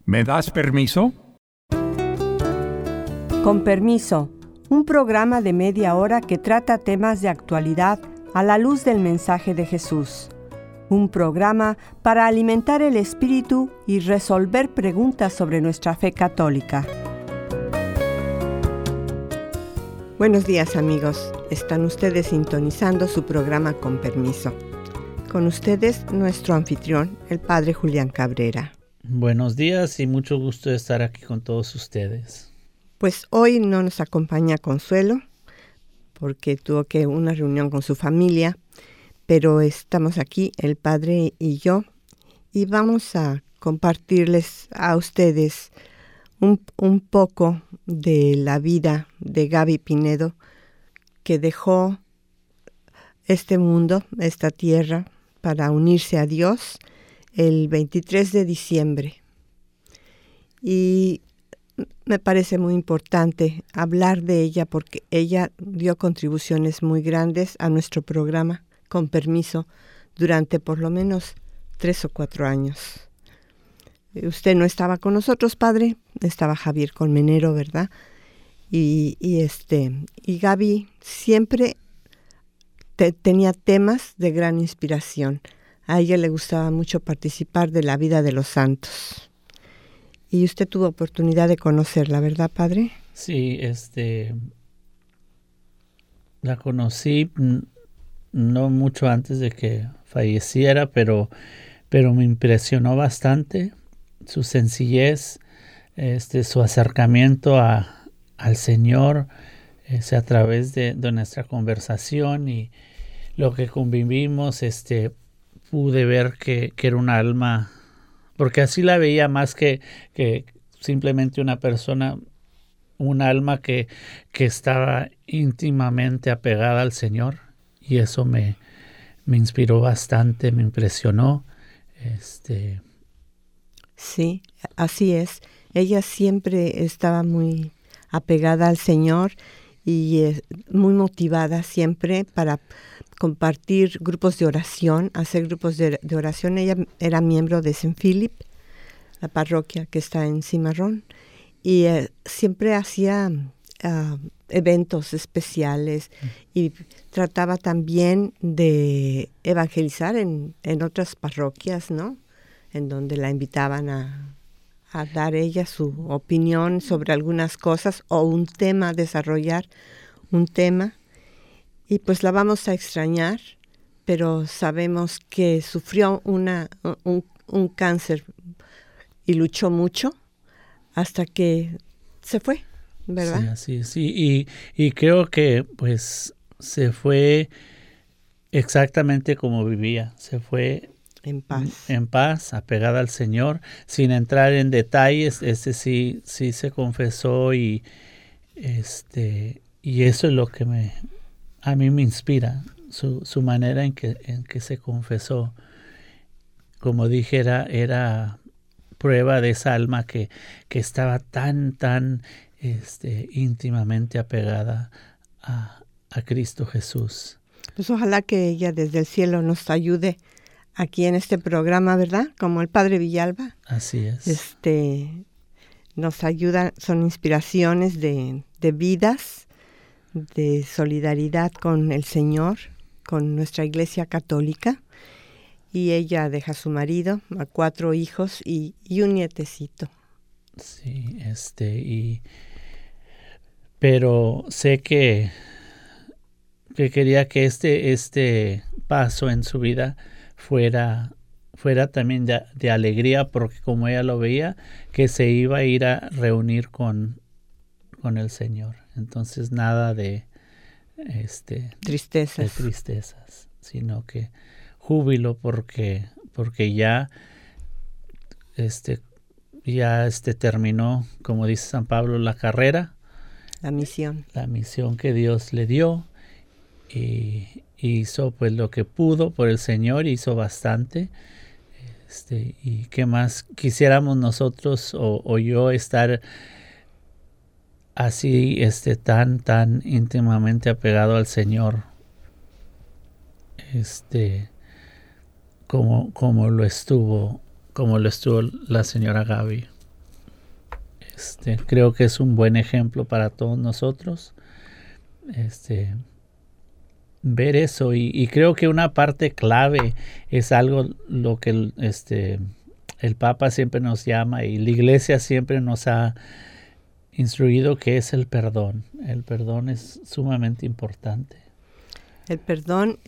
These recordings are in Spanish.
¿Me das permiso? Con permiso, un programa de media hora que trata temas de actualidad a la luz del mensaje de Jesús. Un programa para alimentar el espíritu y resolver preguntas sobre nuestra fe católica. Buenos días, amigos. Están ustedes sintonizando su programa Con Permiso. Con ustedes, nuestro anfitrión, el Padre Julián Cabrera. Buenos días y mucho gusto de estar aquí con todos ustedes. Pues hoy no nos acompaña Consuelo, porque tuvo una reunión con su familia, pero estamos aquí, el Padre y yo, y vamos a compartirles a ustedes un poco de la vida de Gaby Pinedo, que dejó este mundo, esta tierra, para unirse a Dios el 23 de diciembre. Y me parece muy importante hablar de ella porque ella dio contribuciones muy grandes a nuestro programa, Con Permiso, durante por lo menos 3 o 4 años. Usted no estaba con nosotros, Padre, estaba Javier Colmenero, ¿verdad? Y Gaby siempre tenía temas de gran inspiración. A ella le gustaba mucho participar de la vida de los santos. Y usted tuvo oportunidad de conocerla, ¿verdad, Padre? Sí, la conocí no mucho antes de que falleciera, pero me impresionó bastante su sencillez, su acercamiento al Señor, a través de nuestra conversación y lo que convivimos, pude ver que era un alma, porque así la veía más que simplemente una persona, un alma que estaba íntimamente apegada al Señor, y eso me inspiró bastante, me impresionó. Sí, así es. Ella siempre estaba muy apegada al Señor y muy motivada siempre para compartir grupos de oración, hacer grupos de oración. Ella era miembro de St. Philip, la parroquia que está en Cimarrón, y siempre hacía eventos especiales y trataba también de evangelizar en otras parroquias, ¿no? En donde la invitaban a dar ella su opinión sobre algunas cosas o un tema, desarrollar un tema. Y pues la vamos a extrañar, pero sabemos que sufrió un cáncer y luchó mucho hasta que se fue, ¿verdad? Sí. Y creo que pues se fue exactamente como vivía. Se fue en paz, apegada al Señor, sin entrar en detalles. Sí se confesó y eso es lo que a mí me inspira, su manera en que se confesó. Como dije, era prueba de esa alma que estaba tan íntimamente apegada a Cristo Jesús. Pues ojalá que ella desde el cielo nos ayude aquí en este programa, ¿verdad? Como el Padre Villalba. Así es. Nos ayuda, son inspiraciones de vidas, de solidaridad con el Señor, con nuestra Iglesia Católica. Y ella deja a su marido, a 4 hijos y un nietecito. Sí, pero sé que quería que este paso en su vida fuera también de alegría, porque como ella lo veía, que se iba a ir a reunir con el Señor. Entonces nada de tristezas, sino que júbilo porque ya terminó, como dice San Pablo, la carrera, la misión que Dios le dio, y hizo pues lo que pudo por el Señor, hizo bastante. Y qué más quisiéramos nosotros o yo estar así, tan íntimamente apegado al Señor, como lo estuvo la señora Gaby. Creo que es un buen ejemplo para todos nosotros. Ver eso y creo que una parte clave es algo lo que el Papa siempre nos llama y la Iglesia siempre nos ha instruido, que es el perdón. El perdón es sumamente importante. El perdón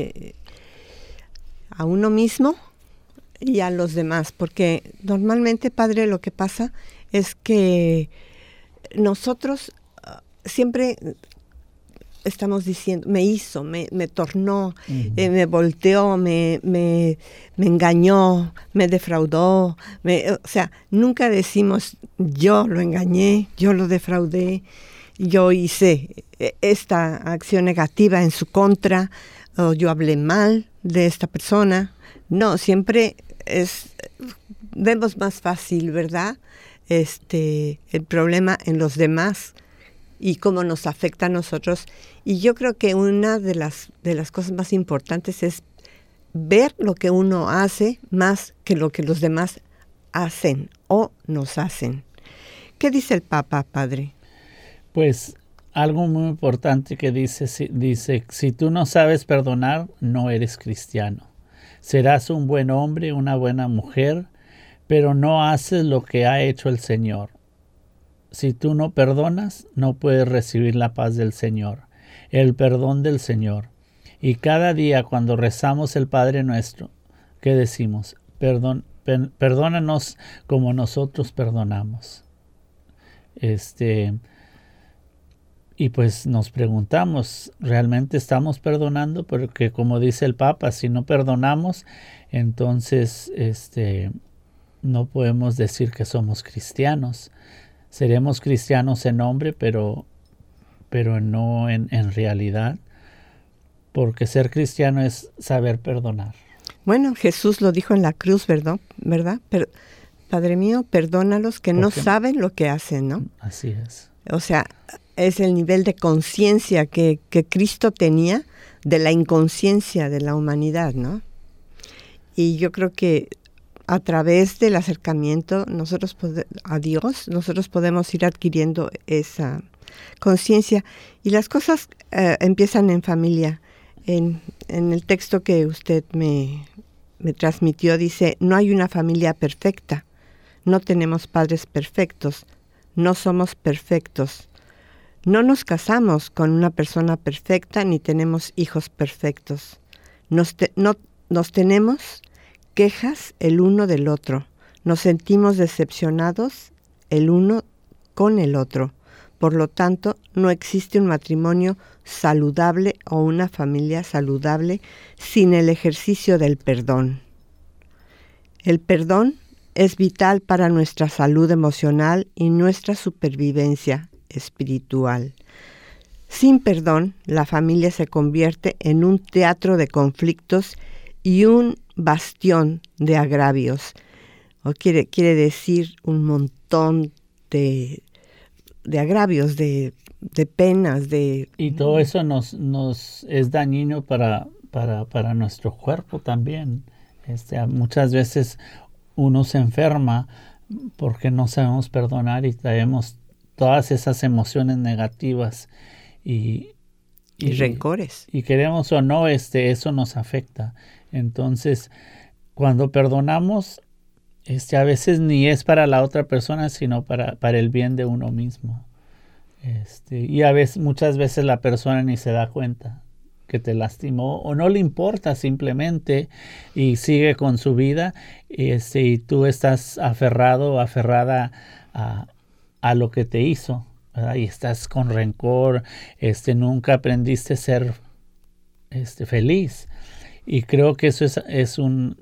a uno mismo y a los demás, porque normalmente, Padre, lo que pasa es que nosotros siempre estamos diciendo, me hizo, me tornó, me volteó, me engañó, me defraudó. O sea, nunca decimos, yo lo engañé, yo lo defraudé, yo hice esta acción negativa en su contra, o yo hablé mal de esta persona. No, siempre vemos más fácil, ¿verdad? El problema en los demás y cómo nos afecta a nosotros. Y yo creo que una de las cosas más importantes es ver lo que uno hace más que lo que los demás hacen o nos hacen. ¿Qué dice el Papa, Padre? Pues algo muy importante que dice, si tú no sabes perdonar, no eres cristiano. Serás un buen hombre, una buena mujer, pero no haces lo que ha hecho el Señor. Si tú no perdonas, no puedes recibir la paz del Señor, el perdón del Señor. Y cada día cuando rezamos el Padre Nuestro, ¿qué decimos? Perdónanos como nosotros perdonamos. Y pues nos preguntamos, ¿realmente estamos perdonando? Porque como dice el Papa, si no perdonamos, entonces no podemos decir que somos cristianos. Seremos cristianos en nombre, pero no en realidad, porque ser cristiano es saber perdonar. Bueno, Jesús lo dijo en la cruz, ¿verdad? Padre mío, perdónalos que no saben lo que hacen, ¿no? Así es. O sea, es el nivel de conciencia que Cristo tenía de la inconsciencia de la humanidad, ¿no? Y yo creo que a través del acercamiento a Dios, nosotros podemos ir adquiriendo esa conciencia. Y las cosas empiezan en familia. En el texto que usted me transmitió dice, no hay una familia perfecta, no tenemos padres perfectos, no somos perfectos, no nos casamos con una persona perfecta ni tenemos hijos perfectos. Nos tenemos quejas el uno del otro, nos sentimos decepcionados el uno con el otro. Por lo tanto, no existe un matrimonio saludable o una familia saludable sin el ejercicio del perdón. El perdón es vital para nuestra salud emocional y nuestra supervivencia espiritual. Sin perdón, la familia se convierte en un teatro de conflictos y un bastión de agravios. O quiere decir un montón de agravios, de penas, y todo eso nos es dañino para nuestro cuerpo también. Muchas veces uno se enferma porque no sabemos perdonar y traemos todas esas emociones negativas y rencores. Y queremos o no, eso nos afecta. Entonces, cuando perdonamos, a veces ni es para la otra persona, sino para el bien de uno mismo. Y muchas veces la persona ni se da cuenta que te lastimó o no le importa simplemente y sigue con su vida, y tú estás aferrado o aferrada a lo que te hizo, ¿verdad? Y estás con rencor, nunca aprendiste a ser feliz. Y creo que eso es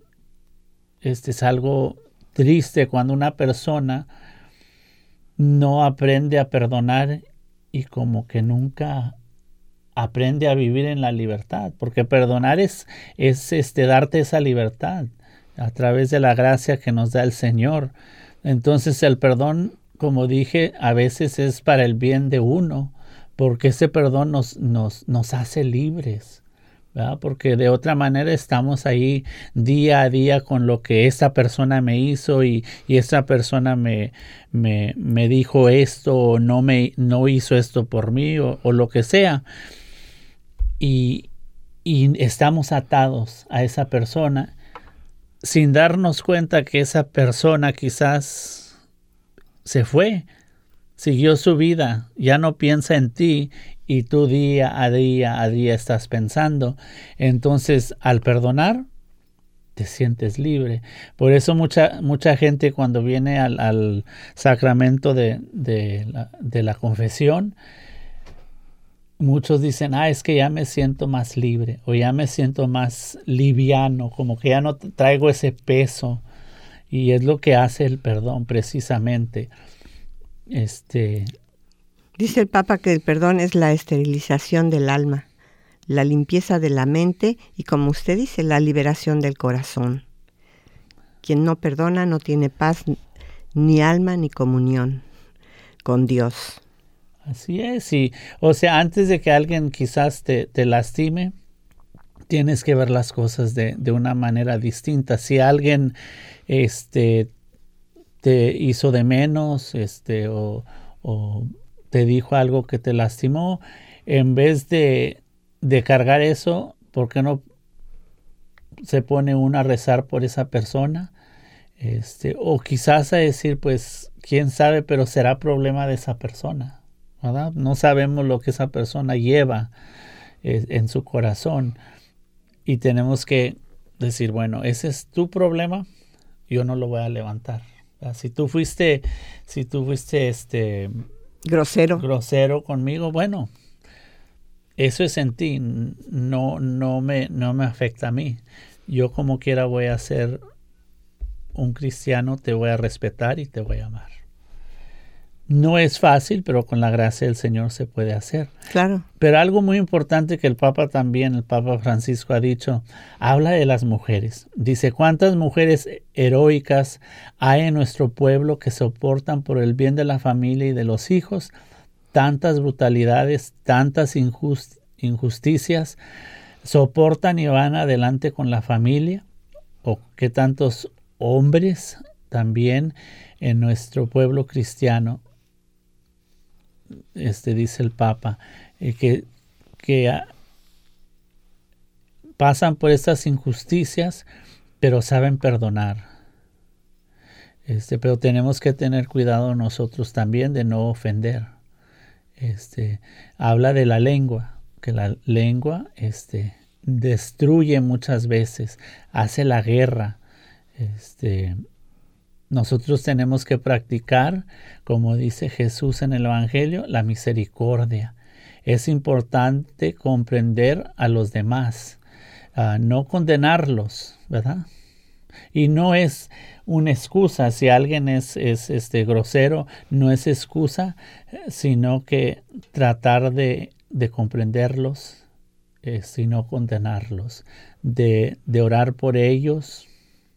algo triste cuando una persona no aprende a perdonar y como que nunca aprende a vivir en la libertad, porque perdonar es darte esa libertad a través de la gracia que nos da el Señor. Entonces el perdón, como dije, a veces es para el bien de uno, porque ese perdón nos hace libres. ¿verdad? Porque de otra manera estamos ahí día a día con lo que esta persona me hizo y esta persona me dijo esto o no hizo esto por mí o lo que sea. Y estamos atados a esa persona sin darnos cuenta que esa persona quizás se fue, siguió su vida, ya no piensa en ti y tú día a día estás pensando. Entonces, al perdonar, te sientes libre. Por eso mucha gente cuando viene al sacramento de la confesión, muchos dicen, es que ya me siento más libre o ya me siento más liviano, como que ya no traigo ese peso. Y es lo que hace el perdón precisamente. Dice el Papa que el perdón es la esterilización del alma, la limpieza de la mente y, como usted dice, la liberación del corazón. Quien no perdona no tiene paz, ni alma, ni comunión con Dios. Así es. Y, o sea, antes de que alguien quizás te lastime, tienes que ver las cosas de una manera distinta. Si alguien te hizo de menos o te dijo algo que te lastimó, en vez de cargar eso, ¿por qué no se pone uno a rezar por esa persona? O quizás a decir, pues, quién sabe, pero será problema de esa persona, ¿verdad? No sabemos lo que esa persona lleva en su corazón y tenemos que decir, bueno, ese es tu problema, yo no lo voy a levantar. ¿Verdad? Si tú fuiste grosero conmigo, bueno, eso es en ti, no me afecta a mí. Yo como quiera voy a ser un cristiano, te voy a respetar y te voy a amar. No es fácil, pero con la gracia del Señor se puede hacer. Claro. Pero algo muy importante que el Papa Francisco ha dicho, habla de las mujeres. Dice, ¿cuántas mujeres heroicas hay en nuestro pueblo que soportan por el bien de la familia y de los hijos tantas brutalidades, tantas injusticias, soportan y van adelante con la familia? ¿O qué tantos hombres también en nuestro pueblo cristiano, dice el Papa, que pasan por estas injusticias, pero saben perdonar. Pero tenemos que tener cuidado nosotros también de no ofender. Habla de la lengua, que la lengua destruye muchas veces, hace la guerra. Nosotros tenemos que practicar, como dice Jesús en el Evangelio, la misericordia. Es importante comprender a los demás, no condenarlos, ¿verdad? Y no es una excusa, si alguien es grosero, no es excusa, sino que tratar de comprenderlos, sino condenarlos, de orar por ellos.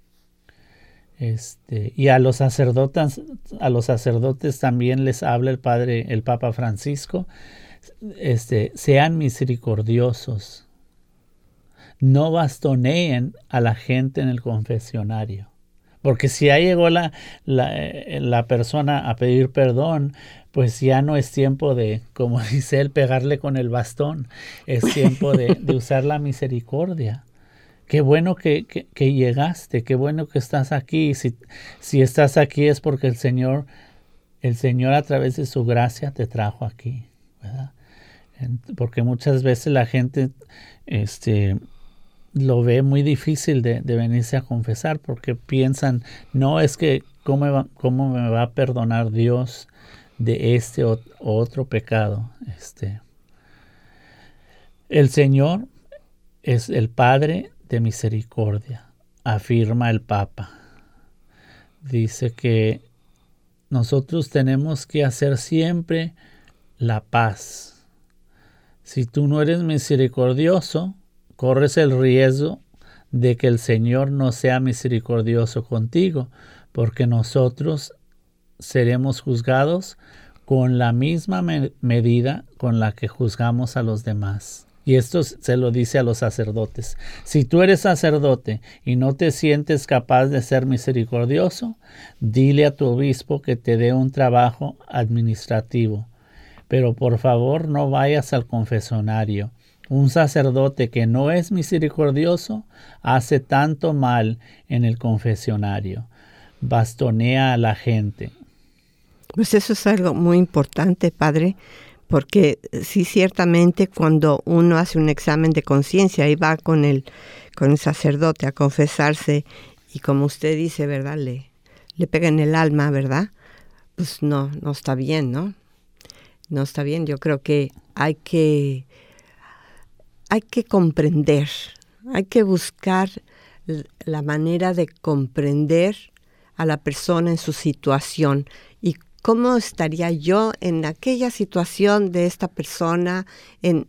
Y a los sacerdotes también les habla el Papa Francisco, sean misericordiosos, no bastoneen a la gente en el confesionario, porque si ya llegó la persona a pedir perdón, pues ya no es tiempo de, como dice él, pegarle con el bastón, es tiempo de usar la misericordia. Qué bueno que llegaste, qué bueno que estás aquí. Si estás aquí es porque el Señor a través de su gracia te trajo aquí, ¿verdad? Porque muchas veces la gente lo ve muy difícil de venirse a confesar porque piensan, no, es que ¿cómo me va a perdonar Dios de o otro pecado? El Señor es el Padre de misericordia, afirma el Papa. Dice que nosotros tenemos que hacer siempre la paz. Si tú no eres misericordioso, corres el riesgo de que el Señor no sea misericordioso contigo, porque nosotros seremos juzgados con la misma medida con la que juzgamos a los demás. Y esto se lo dice a los sacerdotes. Si tú eres sacerdote y no te sientes capaz de ser misericordioso, dile a tu obispo que te dé un trabajo administrativo. Pero por favor no vayas al confesionario. Un sacerdote que no es misericordioso hace tanto mal en el confesionario. Bastonea a la gente. Pues eso es algo muy importante, padre, porque sí, ciertamente cuando uno hace un examen de conciencia y va con el sacerdote a confesarse y como usted dice, ¿verdad? Le pega en el alma, ¿verdad? Pues no está bien, ¿no? No está bien. Yo creo que hay que comprender, hay que buscar la manera de comprender a la persona en su situación y cómo estaría yo en aquella situación de esta persona, en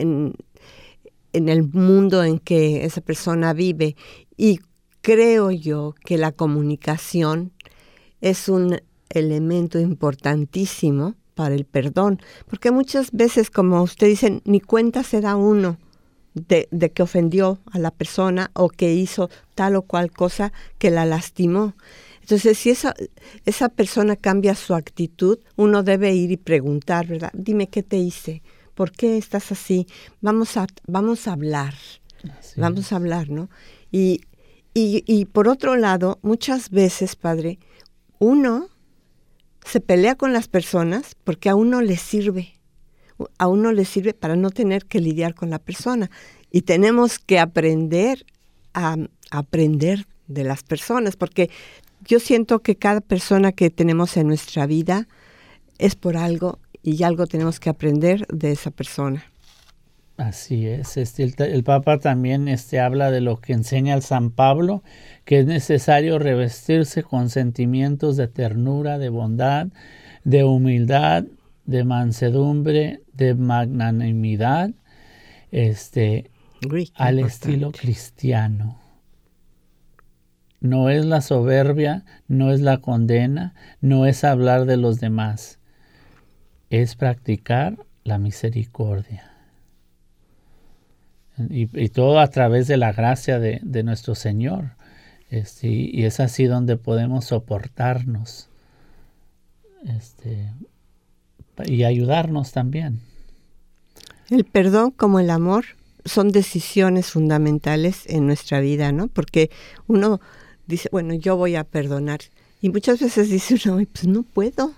el mundo en que esa persona vive. Y creo yo que la comunicación es un elemento importantísimo para el perdón, porque muchas veces, como usted dice, ni cuenta se da uno de que ofendió a la persona o que hizo tal o cual cosa que la lastimó. Entonces, si esa persona cambia su actitud, uno debe ir y preguntar, ¿verdad? Dime qué te hice, ¿por qué estás así? Vamos a hablar, vamos a hablar, ¿no? Y por otro lado, muchas veces, padre, uno se pelea con las personas porque a uno le sirve para no tener que lidiar con la persona. Y tenemos que aprender a aprender de las personas, porque yo siento que cada persona que tenemos en nuestra vida es por algo y algo tenemos que aprender de esa persona. Así es. El Papa también habla de lo que enseña el San Pablo, que es necesario revestirse con sentimientos de ternura, de bondad, de humildad, de mansedumbre, de magnanimidad, al estilo cristiano. No es la soberbia, no es la condena, no es hablar de los demás. Es practicar la misericordia. Y todo a través de la gracia de nuestro Señor. Y es así donde podemos soportarnos y ayudarnos también. El perdón como el amor son decisiones fundamentales en nuestra vida, ¿no? Porque uno dice, bueno, yo voy a perdonar. Y muchas veces dice uno, pues no puedo.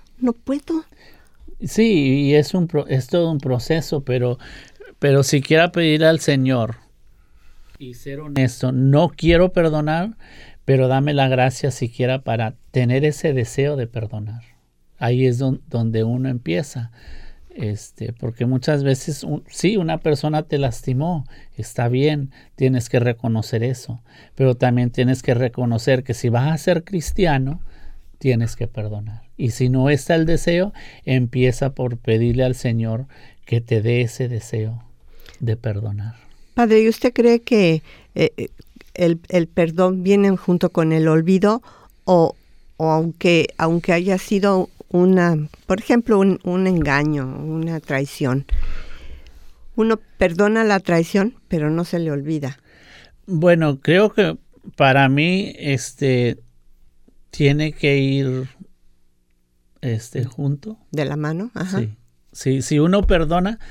Sí, y es todo un proceso, pero si quiera pedir al Señor y ser honesto, no quiero perdonar, pero dame la gracia siquiera para tener ese deseo de perdonar. Ahí es donde uno empieza. Porque muchas veces, sí, una persona te lastimó, está bien, tienes que reconocer eso, pero también tienes que reconocer que si vas a ser cristiano, tienes que perdonar. Y si no está el deseo, empieza por pedirle al Señor que te dé ese deseo de perdonar. Padre, ¿y usted cree que el perdón viene junto con el olvido o aunque haya sido por ejemplo, un engaño, una traición? Uno perdona la traición, pero no se le olvida. Bueno, creo que para mí tiene que ir junto. ¿De la mano? Ajá. Sí. Si uno perdona,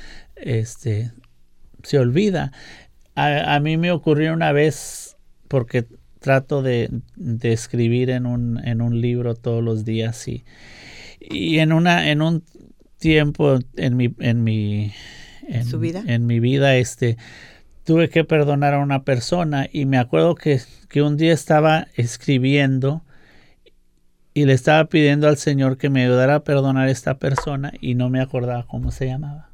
se olvida. A mí me ocurrió una vez, porque trato de escribir en un libro todos los días y en un tiempo en mi ¿Su vida? En mi vida tuve que perdonar a una persona y me acuerdo que un día estaba escribiendo y le estaba pidiendo al Señor que me ayudara a perdonar a esta persona y no me acordaba cómo se llamaba.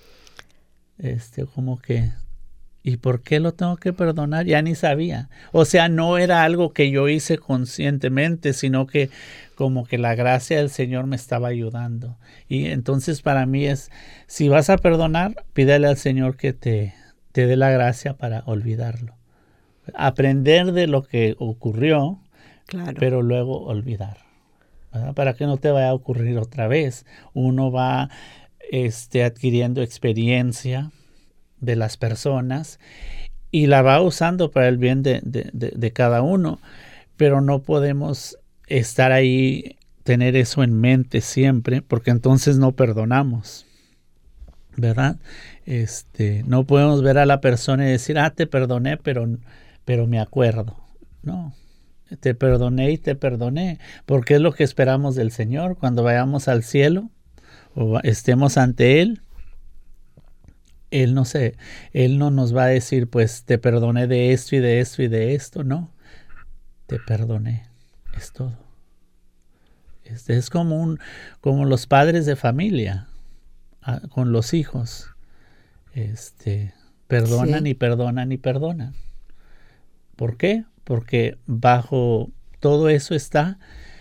Como que, ¿y por qué lo tengo que perdonar? Ya ni sabía. O sea, no era algo que yo hice conscientemente, sino que como que la gracia del Señor me estaba ayudando. Y entonces para mí si vas a perdonar, pídele al Señor que te dé la gracia para olvidarlo. Aprender de lo que ocurrió, claro, pero luego olvidar, ¿verdad? Para que no te vaya a ocurrir otra vez. Uno va adquiriendo experiencia de las personas y la va usando para el bien de cada uno, pero no podemos estar ahí, tener eso en mente siempre, porque entonces no perdonamos, ¿verdad? No podemos ver a la persona y decir, te perdoné, pero me acuerdo. No, te perdoné y te perdoné, porque es lo que esperamos del Señor cuando vayamos al cielo o estemos ante Él. Él no nos va a decir, pues te perdoné de esto y de esto y de esto. No, te perdoné, es todo. Es como los padres de familia con los hijos. Perdonan y perdonan y perdonan. ¿Por qué? Porque bajo todo eso está,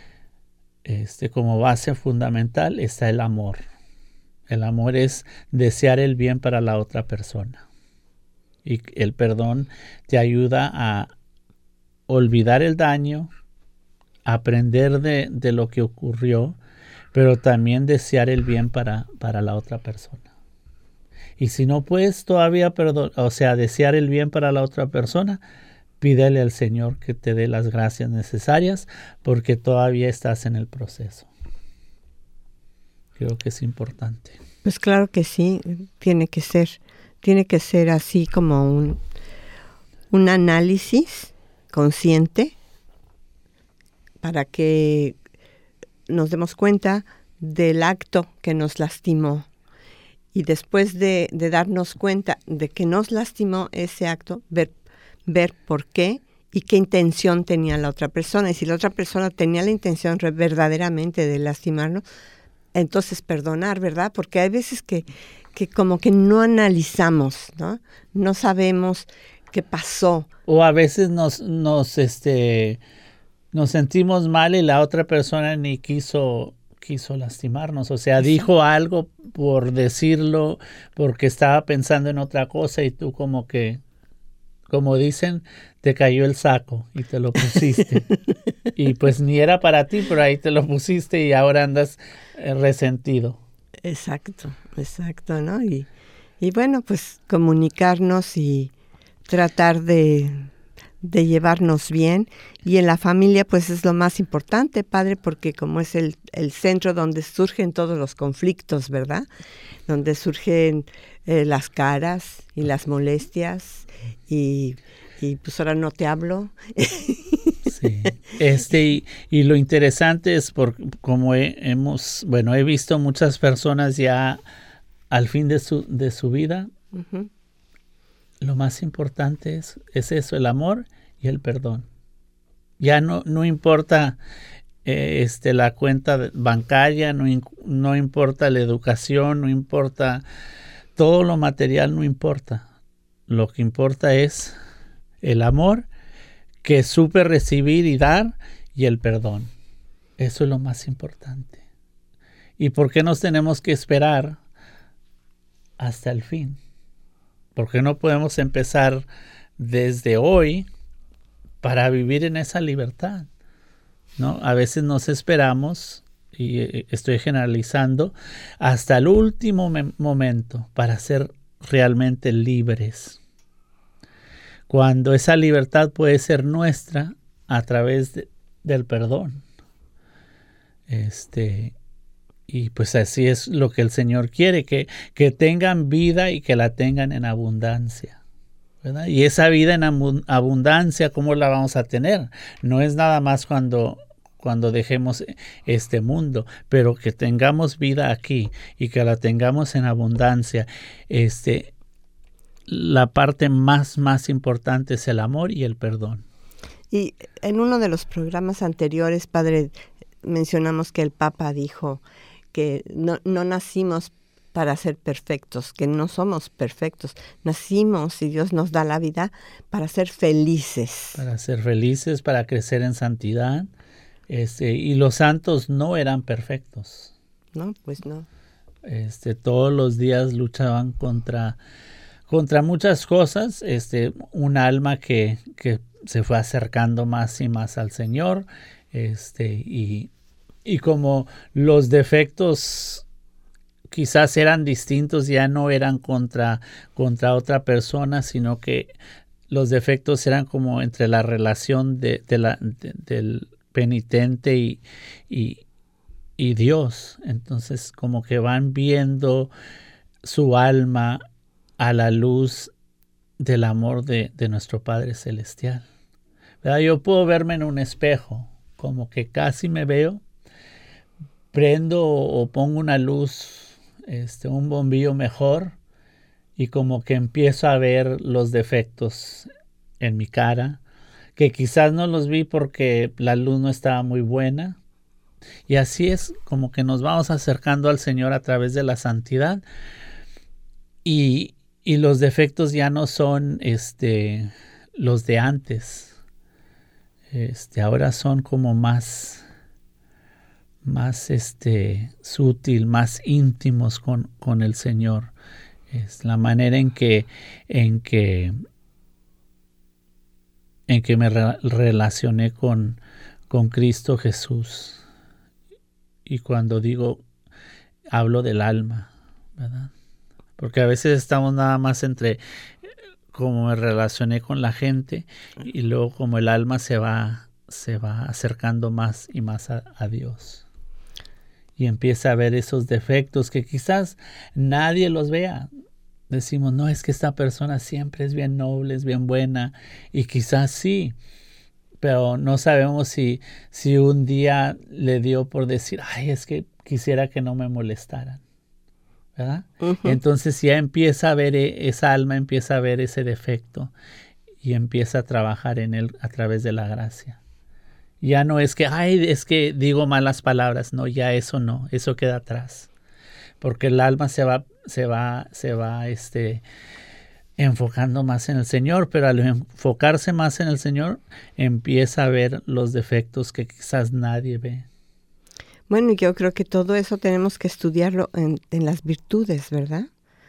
como base fundamental, está el amor. El amor es desear el bien para la otra persona. Y el perdón te ayuda a olvidar el daño, aprender de lo que ocurrió, pero también desear el bien para la otra persona. Y si no puedes todavía desear el bien para la otra persona, pídele al Señor que te dé las gracias necesarias, porque todavía estás en el proceso. Creo que es importante. Pues claro que sí, tiene que ser así como un análisis consciente para que nos demos cuenta del acto que nos lastimó. Y después de darnos cuenta de que nos lastimó ese acto, ver por qué y qué intención tenía la otra persona. Y si la otra persona tenía la intención verdaderamente de lastimarnos, entonces perdonar, ¿verdad? Porque hay veces que como que no analizamos, ¿no? No sabemos qué pasó. O a veces nos sentimos mal y la otra persona ni quiso lastimarnos. O sea, dijo algo por decirlo, porque estaba pensando en otra cosa y tú como dicen, te cayó el saco y te lo pusiste. Y pues ni era para ti, pero ahí te lo pusiste y ahora andas resentido. Exacto, ¿no? Y bueno, pues comunicarnos y tratar de llevarnos bien. Y en la familia pues es lo más importante, padre, porque como es el centro donde surgen todos los conflictos, ¿verdad? Donde surgen las caras y las molestias y pues ahora no te hablo. Sí. Y lo interesante es como he visto muchas personas ya al fin de su vida. Uh-huh. Lo más importante es eso, el amor y el perdón. Ya no importa la cuenta bancaria, no importa la educación, no importa todo lo material, no importa. Lo que importa es el amor que supe recibir y dar y el perdón. Eso es lo más importante. ¿Y por qué nos tenemos que esperar hasta el fin? ¿Por qué no podemos empezar desde hoy para vivir en esa libertad? ¿No? A veces nos esperamos, y estoy generalizando, hasta el último momento para ser realmente libres. Cuando esa libertad puede ser nuestra a través del perdón. Y pues así es lo que el Señor quiere, que tengan vida y que la tengan en abundancia, ¿verdad? Y esa vida en abundancia, ¿cómo la vamos a tener? No es nada más cuando dejemos este mundo, pero que tengamos vida aquí y que la tengamos en abundancia. La parte más importante es el amor y el perdón. Y en uno de los programas anteriores, padre, mencionamos que el Papa dijo que no nacimos para ser perfectos, que no somos perfectos. Nacimos, y Dios nos da la vida, para ser felices. Para ser felices, para crecer en santidad. Y los santos no eran perfectos. No, pues no. Todos los días luchaban contra muchas cosas. Un alma que se fue acercando más y más al Señor. Y como los defectos quizás eran distintos, ya no eran contra otra persona, sino que los defectos eran como entre la relación del penitente y Dios. Entonces como que van viendo su alma a la luz del amor de nuestro Padre Celestial, ¿verdad? Yo puedo verme en un espejo, como que casi me veo, prendo o pongo una luz, un bombillo mejor, y como que empiezo a ver los defectos en mi cara, que quizás no los vi porque la luz no estaba muy buena. Y así es como que nos vamos acercando al Señor a través de la santidad, y los defectos ya no son los de antes. Ahora son como más sutil, más íntimos con el Señor. Es la manera en que me relacioné con Cristo Jesús. Y cuando hablo del alma, ¿verdad? Porque a veces estamos nada más entre cómo me relacioné con la gente, y luego como el alma se va acercando más y más a Dios. Y empieza a ver esos defectos que quizás nadie los vea. Decimos, no, es que esta persona siempre es bien noble, es bien buena, y quizás sí, pero no sabemos si un día le dio por decir, ay, es que quisiera que no me molestaran, ¿verdad? Uh-huh. Entonces ya empieza a ver esa alma, empieza a ver ese defecto y empieza a trabajar en él a través de la gracia. Ya no es que, ay, es que digo malas palabras, no, ya eso no, eso queda atrás, porque el alma se va enfocando más en el Señor, pero al enfocarse más en el Señor empieza a ver los defectos que quizás nadie ve. Bueno, yo creo que todo eso tenemos que estudiarlo en las virtudes, ¿verdad?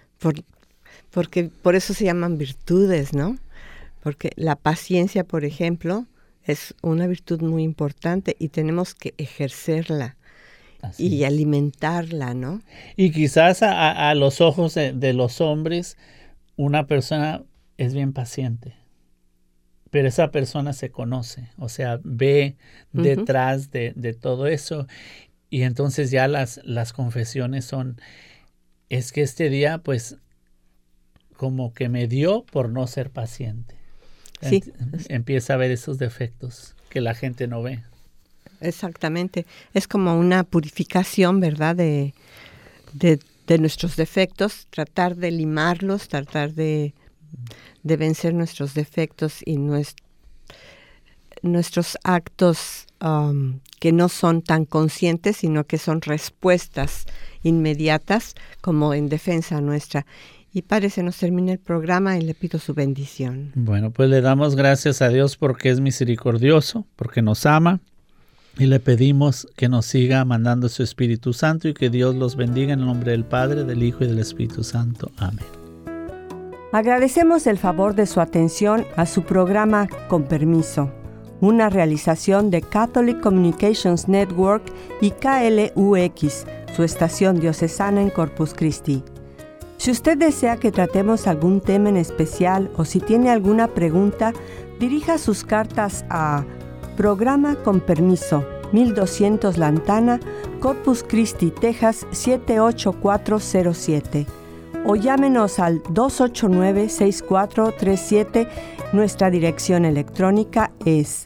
Porque por eso se llaman virtudes, ¿no? Porque la paciencia, por ejemplo, es una virtud muy importante y tenemos que ejercerla. Así y alimentarla, ¿no? Y quizás a los ojos de los hombres, una persona es bien paciente, pero esa persona se conoce, o sea, ve detrás de todo eso. Y entonces ya las confesiones son, es que este día pues como que me dio por no ser paciente. Sí. Empieza a ver esos defectos que la gente no ve. Exactamente. Es como una purificación, ¿verdad? De nuestros defectos, tratar de limarlos, tratar de vencer nuestros defectos y nuestros actos que no son tan conscientes, sino que son respuestas inmediatas como en defensa nuestra. Y Padre, se nos termina el programa y le pido su bendición. Bueno, pues le damos gracias a Dios porque es misericordioso, porque nos ama, y le pedimos que nos siga mandando su Espíritu Santo y que Dios los bendiga en el nombre del Padre, del Hijo y del Espíritu Santo. Amén. Agradecemos el favor de su atención a su programa Con Permiso, una realización de Catholic Communications Network y KLUX, su estación diocesana en Corpus Christi. Si usted desea que tratemos algún tema en especial o si tiene alguna pregunta, dirija sus cartas a Programa Con Permiso, 1200 Lantana, Corpus Christi, Texas 78407. O llámenos al 289-6437. Nuestra dirección electrónica es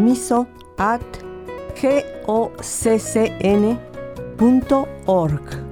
conpermiso@goccn.org.